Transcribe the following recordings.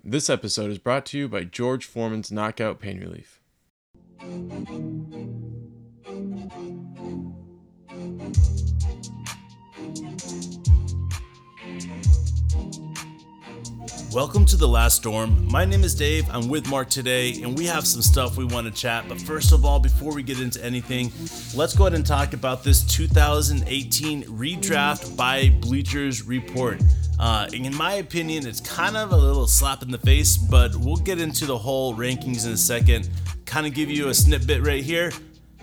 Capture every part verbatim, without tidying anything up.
This episode is brought to you by George Foreman's Knockout Pain Relief. Welcome to The Last Storm. My name is Dave. I'm with Mark today, and we have some stuff we want to chat. But first of all, before we get into anything, let's go ahead and talk about this two thousand eighteen redraft by Bleachers Report. Uh, in my opinion, it's kind of a little slap in the face, but we'll get into the whole rankings in a second. Kind of give you a snippet right here.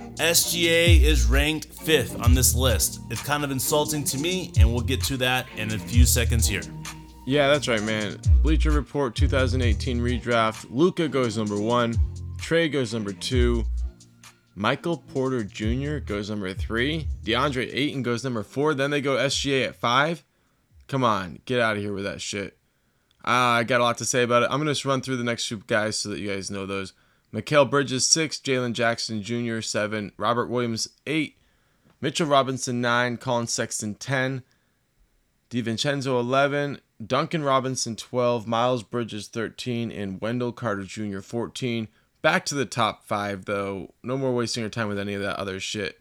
S G A is ranked fifth on this list. It's kind of insulting to me, and we'll get to that in a few seconds here. Yeah, that's right, man. Bleacher Report two thousand eighteen redraft. Luka goes number one. Trey goes number two. Michael Porter Junior goes number three. DeAndre Ayton goes number four. Then they go S G A at five. Come on, get out of here with that shit. Uh, I got a lot to say about it. I'm going to just run through the next group guys so that you guys know those. Mikal Bridges, six. Jalen Jackson Junior, seven. Robert Williams, eight. Mitchell Robinson, nine. Colin Sexton, ten. DiVincenzo, eleven. Duncan Robinson, twelve. Miles Bridges, thirteen. And Wendell Carter Junior, fourteen. Back to the top five, though. No more wasting your time with any of that other shit.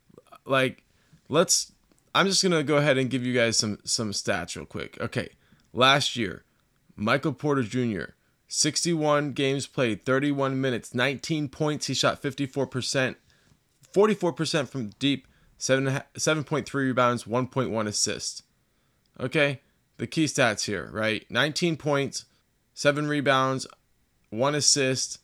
Like, let's... I'm just going to go ahead and give you guys some, some stats real quick. Okay, last year, Michael Porter Junior, sixty-one games played, thirty-one minutes, nineteen points. He shot fifty-four percent, forty-four percent from deep, seven, seven point three rebounds, one point one assists. Okay, the key stats here, right? nineteen points, seven rebounds, one assist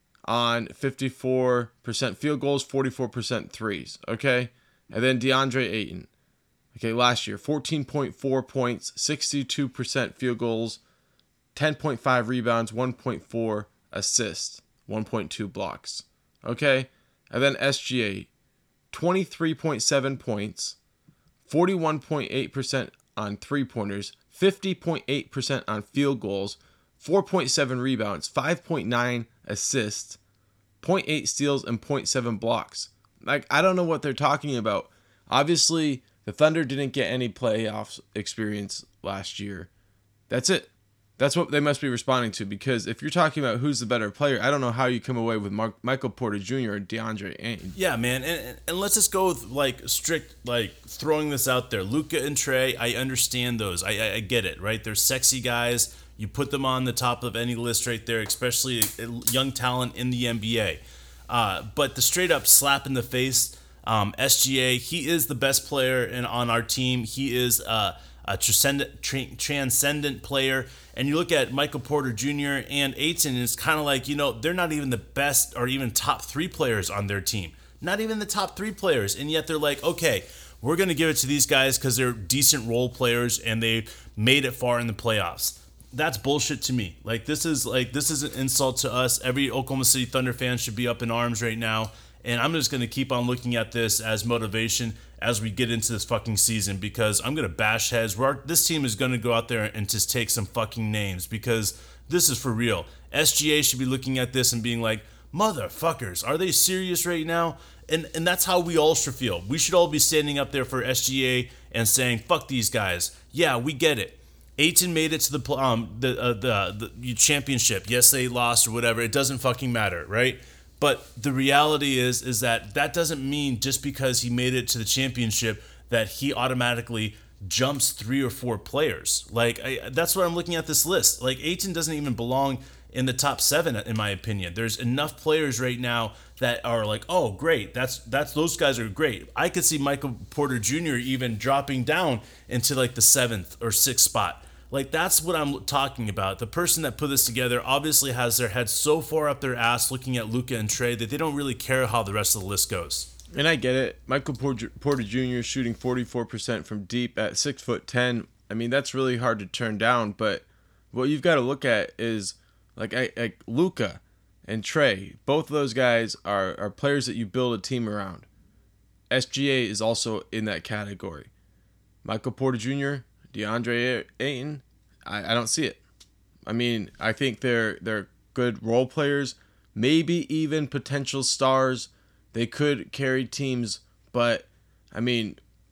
on fifty-four percent field goals, forty-four percent threes. Okay, and then DeAndre Ayton. Okay, last year, fourteen point four points, sixty-two percent field goals, ten point five rebounds, one point four assists, one point two blocks. Okay, and then S G A, twenty-three point seven points, forty-one point eight percent on three-pointers, fifty point eight percent on field goals, four point seven rebounds, five point nine assists, zero point eight steals, and zero point seven blocks. Like, I don't know what they're talking about. Obviously, the Thunder didn't get any playoff experience last year. That's it. That's what they must be responding to, because if you're talking about who's the better player, I don't know how you come away with Mark, Michael Porter Junior or DeAndre Ayton. Yeah, man, and, and let's just go with, like, strict, like, throwing this out there. Luka and Trey, I understand those. I, I, I get it, right? They're sexy guys. You put them on the top of any list right there, especially young talent in the N B A. Uh, but the straight-up slap in the face, um, S G A, he is the best player in, on our team. He is uh, a transcendent, tra- transcendent player. And you look at Michael Porter Junior and Ayton, and it's kind of like, you know, they're not even the best or even top three players on their team. Not even the top three players. And yet they're like, okay, we're going to give it to these guys because they're decent role players and they made it far in the playoffs. That's bullshit to me. Like, this is like this is an insult to us. Every Oklahoma City Thunder fan should be up in arms right now. And I'm just going to keep on looking at this as motivation as we get into this fucking season, because I'm going to bash heads. We're, this team is going to go out there and just take some fucking names, because this is for real. S G A should be looking at this and being like, motherfuckers, are they serious right now? And and that's how we all should feel. We should all be standing up there for S G A and saying, fuck these guys. Yeah, we get it. Ayton made it to the um the uh, the the championship. Yes, they lost or whatever. It doesn't fucking matter, right? But the reality is is that that doesn't mean just because he made it to the championship that he automatically jumps three or four players. Like, I, that's what I'm looking at this list. Like, Ayton doesn't even belong in the top seven, in my opinion. There's enough players right now that are like, oh, great, that's that's those guys are great. I could see Michael Porter Junior even dropping down into like the seventh or sixth spot. Like, that's what I'm talking about. The person that put this together obviously has their head so far up their ass looking at Luka and Trey that they don't really care how the rest of the list goes. And I get it. Michael Porter Junior shooting forty-four percent from deep at six foot ten. I mean, that's really hard to turn down. But what you've got to look at is, like, like Luka and Trey. Both of those guys are, are players that you build a team around. S G A is also in that category. Michael Porter Junior, DeAndre Ayton, I, I don't see it. I mean, I think they're they're good role players, maybe even potential stars. They could carry teams, but I mean,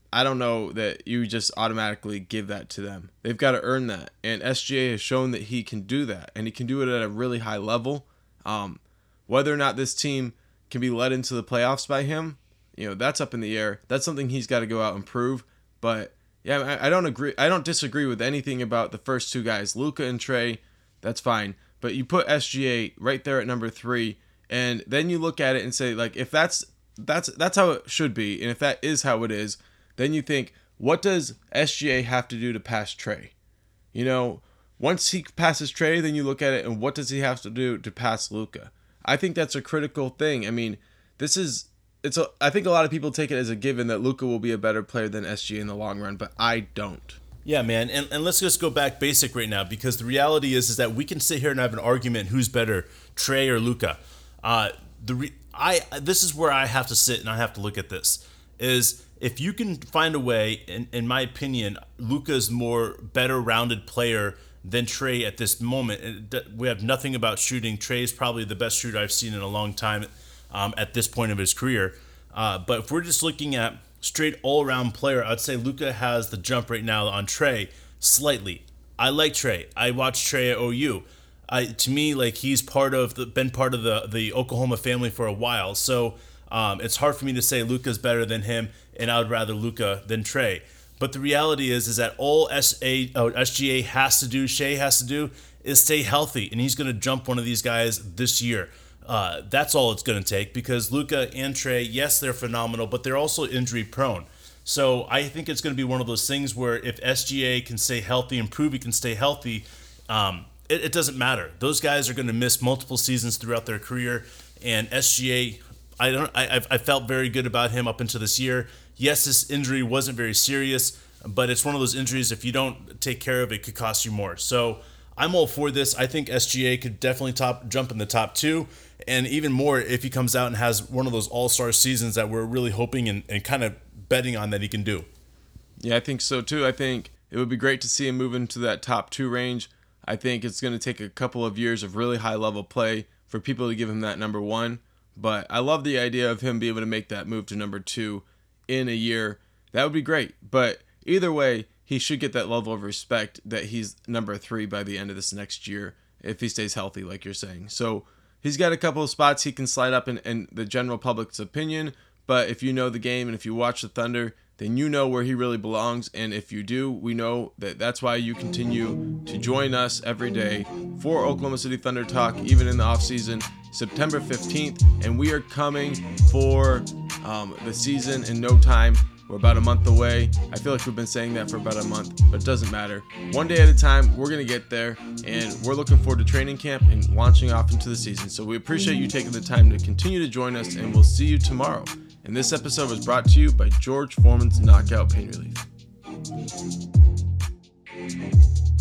I don't know that you just automatically give that to them. They've got to earn that. And S G A has shown that he can do that. And he can do it at a really high level. Um, whether or not this team can be led into the playoffs by him, you know, that's up in the air. That's something he's got to go out and prove. But, yeah, I, I don't agree. I don't disagree with anything about the first two guys, Luka and Trae. That's fine. But you put S G A right there at number three. And then you look at it and say, like, if that's that's that's how it should be, and if that is how it is, then you think, what does S G A have to do to pass Trae? You know, once he passes Trae, then you look at it, and what does he have to do to pass Luka? I think that's a critical thing. I mean, this is, it's a, I think a lot of people take it as a given that Luka will be a better player than S G A in the long run, but I don't. Yeah, man, and, and let's just go back basic right now, because the reality is is that we can sit here and have an argument who's better, Trae or Luka. Uh, the re- I this is where I have to sit and I have to look at this. Is if you can find a way, in, in my opinion, Luka's more better rounded player than Trae at this moment. We have nothing about shooting. Trae is probably the best shooter I've seen in a long time um, at this point of his career. Uh, but if we're just looking at straight all-around player, I'd say Luka has the jump right now on Trae slightly. I like Trae. I watched Trae at O U. I, to me, like he's part of the been part of the the Oklahoma family for a while. So um, it's hard for me to say Luka's better than him, and I would rather Luka than Trae. But the reality is, is that all S A, oh, S G A has to do, Shea has to do, is stay healthy, and he's going to jump one of these guys this year. Uh, that's all it's going to take, because Luka and Trae, yes, they're phenomenal, but they're also injury prone. So I think it's going to be one of those things where if S G A can stay healthy and prove he can stay healthy, um, it, it doesn't matter. Those guys are going to miss multiple seasons throughout their career, and S G A, I don't, I, I felt very good about him up until this year. Yes, this injury wasn't very serious, but it's one of those injuries, if you don't take care of it, could cost you more. So I'm all for this. I think S G A could definitely top jump in the top two, and even more if he comes out and has one of those all-star seasons that we're really hoping and, and kind of betting on that he can do. Yeah, I think so too. I think it would be great to see him move into that top two range. I think it's going to take a couple of years of really high-level play for people to give him that number one, but I love the idea of him being able to make that move to number two in a year. That would be great. But either way, he should get that level of respect that he's number three by the end of this next year if he stays healthy, like you're saying. So he's got a couple of spots he can slide up in, in the general public's opinion, but if you know the game and if you watch the Thunder, then you know where he really belongs. And if you do, we know that that's why you continue to join us every day for Oklahoma City Thunder Talk, even in the offseason, September fifteenth. And we are coming for um, the season in no time. We're about a month away. I feel like we've been saying that for about a month, but it doesn't matter. One day at a time, we're going to get there, and we're looking forward to training camp and launching off into the season. So we appreciate you taking the time to continue to join us, and we'll see you tomorrow. And this episode was brought to you by George Foreman's Knockout Pain Relief.